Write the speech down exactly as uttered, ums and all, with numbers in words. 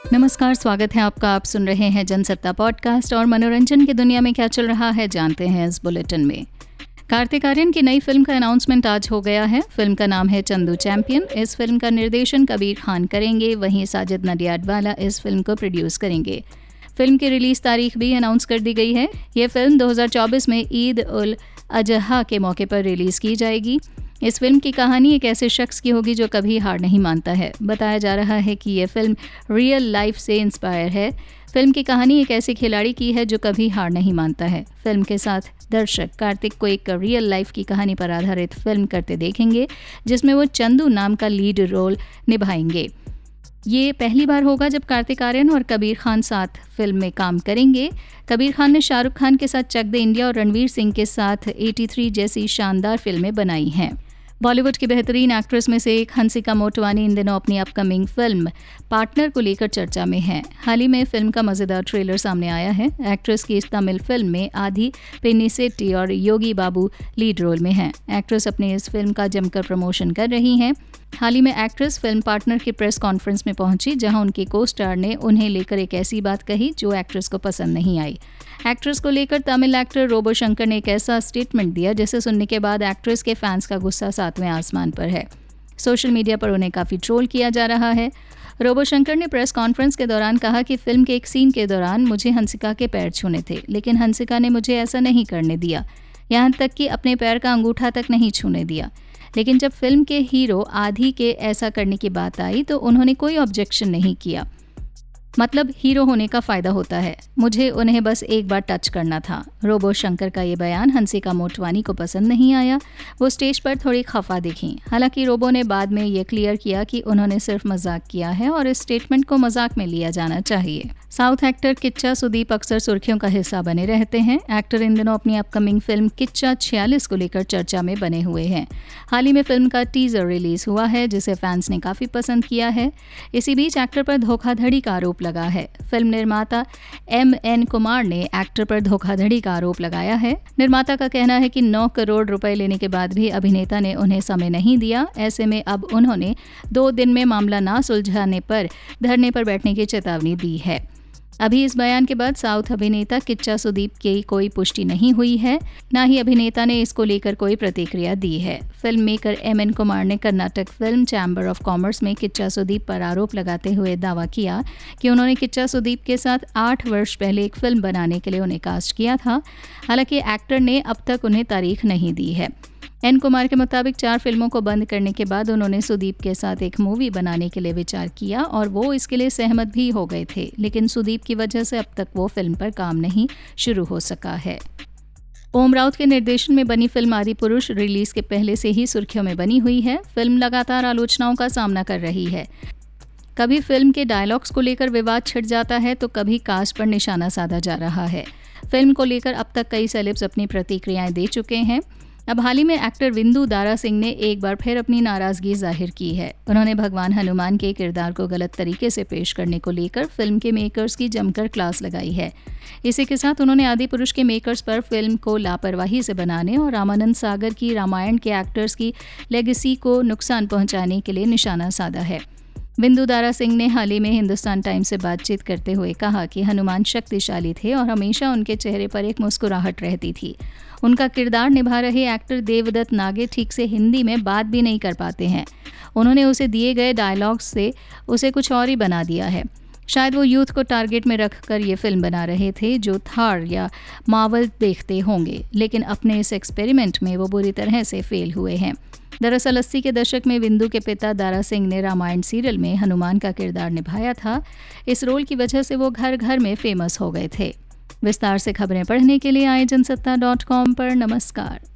नमस्कार, स्वागत है आपका। आप सुन रहे हैं जनसत्ता पॉडकास्ट और मनोरंजन की दुनिया में क्या चल रहा है जानते हैं इस बुलेटिन में। कार्तिक आर्यन की नई फिल्म का अनाउंसमेंट आज हो गया है। फिल्म का नाम है चंदू चैंपियन। इस फिल्म का निर्देशन कबीर खान करेंगे, वहीं साजिद नडियाडवाला इस फिल्म को प्रोड्यूस करेंगे। फिल्म की रिलीज तारीख भी अनाउंस कर दी गई है। ये फिल्म दो हज़ार चौबीस में ईद उल अजहा के मौके पर रिलीज की जाएगी। इस फिल्म की कहानी एक ऐसे शख्स की होगी जो कभी हार नहीं मानता है। बताया जा रहा है कि यह फिल्म रियल लाइफ से इंस्पायर है। फिल्म की कहानी एक ऐसे खिलाड़ी की है जो कभी हार नहीं मानता है। फिल्म के साथ दर्शक कार्तिक को एक रियल लाइफ की कहानी पर आधारित फिल्म करते देखेंगे, जिसमें वो चंदू नाम का लीड रोल निभाएंगे। ये पहली बार होगा जब कार्तिक आर्यन और कबीर खान साथ फिल्म में काम करेंगे। कबीर खान ने शाहरुख खान के साथ चक दे इंडिया और रणवीर सिंह के साथ तिरासी जैसी शानदार फिल्में बनाई हैं। बॉलीवुड की बेहतरीन एक्ट्रेस में से एक हंसिका मोटवानी इन दिनों अपनी अपकमिंग फिल्म पार्टनर को लेकर चर्चा में है। हाल ही में फिल्म का मजेदार ट्रेलर सामने आया है। एक्ट्रेस की इस तमिल फिल्म में आदि पेनिसेट्टी और योगी बाबू लीड रोल में हैं। एक्ट्रेस अपनी इस फिल्म का जमकर प्रमोशन कर रही हैं। हाल ही में एक्ट्रेस फिल्म पार्टनर की प्रेस कॉन्फ्रेंस में पहुंची, जहां उनके को स्टार ने उन्हें लेकर एक ऐसी बात कही जो एक्ट्रेस को पसंद नहीं आई। एक्ट्रेस को लेकर तमिल एक्टर रोबो शंकर ने एक ऐसा स्टेटमेंट दिया जिसे सुनने के बाद एक्ट्रेस के फैंस का गुस्सा सातवें आसमान पर है। सोशल मीडिया पर उन्हें काफ़ी ट्रोल किया जा रहा है। रोबो शंकर ने प्रेस कॉन्फ्रेंस के दौरान कहा कि फिल्म के एक सीन के दौरान मुझे हंसिका के पैर छूने थे, लेकिन हंसिका ने मुझे ऐसा नहीं करने दिया, यहाँ तक कि अपने पैर का अंगूठा तक नहीं छूने दिया। लेकिन जब फिल्म के हीरो आदि के ऐसा करने की बात आई तो उन्होंने कोई ऑब्जेक्शन नहीं किया। मतलब हीरो होने का फ़ायदा होता है, मुझे उन्हें बस एक बार टच करना था। रोबो शंकर का ये बयान हंसिका मोटवानी को पसंद नहीं आया। वो स्टेज पर थोड़ी खफा दिखीं। हालांकि रोबो ने बाद में ये क्लियर किया कि उन्होंने सिर्फ मजाक किया है और इस स्टेटमेंट को मजाक में लिया जाना चाहिए। साउथ एक्टर किच्चा सुदीप अक्सर सुर्खियों का हिस्सा बने रहते हैं। एक्टर इन दिनों अपनी अपकमिंग फिल्म किच्चा छियालीस को लेकर चर्चा में बने हुए हैं। हाल ही में फिल्म का टीजर रिलीज हुआ है, जिसे फैंस ने काफ़ी पसंद किया है। इसी बीच एक्टर पर धोखाधड़ी का आरोप लगा है। फिल्म निर्माता एम एन कुमार ने एक्टर पर धोखाधड़ी का आरोप लगाया है। निर्माता का कहना है कि नौ करोड़ रुपए लेने के बाद भी अभिनेता ने उन्हें समय नहीं दिया। ऐसे में अब उन्होंने दो दिन में मामला ना सुलझाने पर धरने पर बैठने की चेतावनी दी है। अभी इस बयान के बाद साउथ अभिनेता किच्चा सुदीप की कोई पुष्टि नहीं हुई है, न ही अभिनेता ने इसको लेकर कोई प्रतिक्रिया दी है। Film maker M N Kumar ने Karnataka film chamber of commerce में किच्चा सुदीप पर आरोप लगाते हुए दावा किया कि उन्होंने किच्चा सुदीप के साथ आठ वर्ष पहले एक फिल्म बनाने के लिए उन्हें कास्ट किया था। हालांकि एक्टर ने अब तक उन्हें तारीख नहीं दी है। एन कुमार के मुताबिक चार फिल्मों को बंद करने के बाद उन्होंने सुदीप के साथ एक मूवी बनाने के लिए विचार किया और वो इसके लिए सहमत भी हो गए थे, लेकिन सुदीप की वजह से अब तक वो फिल्म पर काम नहीं शुरू हो सका है। ओम राउत के निर्देशन में बनी फिल्म आदिपुरुष रिलीज के पहले से ही सुर्खियों में बनी हुई है। फिल्म लगातार आलोचनाओं का सामना कर रही है। कभी फिल्म के डायलॉग्स को लेकर विवाद छिड़ जाता है तो कभी कास्ट पर निशाना साधा जा रहा है। फिल्म को लेकर अब तक कई सेलेब्स अपनी प्रतिक्रियाएं दे चुके हैं। अब हाल ही में एक्टर विंदु दारा सिंह ने एक बार फिर अपनी नाराजगी जाहिर की है। उन्होंने भगवान हनुमान के किरदार को गलत तरीके से पेश करने को लेकर फिल्म के मेकर्स की जमकर क्लास लगाई है। इसी के साथ उन्होंने आदिपुरुष के मेकर्स पर फिल्म को लापरवाही से बनाने और रामानंद सागर की रामायण के एक्टर्स की लेगेसी को नुकसान पहुंचाने के लिए निशाना साधा है। विंदु दारा सिंह ने हाल ही में हिंदुस्तान टाइम्स से बातचीत करते हुए कहा कि हनुमान शक्तिशाली थे और हमेशा उनके चेहरे पर एक मुस्कुराहट रहती थी। उनका किरदार निभा रहे एक्टर देवदत्त नागे ठीक से हिंदी में बात भी नहीं कर पाते हैं। उन्होंने उसे दिए गए डायलॉग्स से उसे कुछ और ही बना दिया है। शायद वो यूथ को टारगेट में रखकर ये फिल्म बना रहे थे जो थार या मार्वल देखते होंगे, लेकिन अपने इस एक्सपेरिमेंट में वो बुरी तरह से फेल हुए हैं। दरअसल अस्सी के दशक में विंदु के पिता दारा सिंह ने रामायण सीरियल में हनुमान का किरदार निभाया था। इस रोल की वजह से वो घर घर में फेमस हो गए थे। विस्तार से खबरें पढ़ने के लिए आए जनसत्ता डॉट कॉम पर। नमस्कार।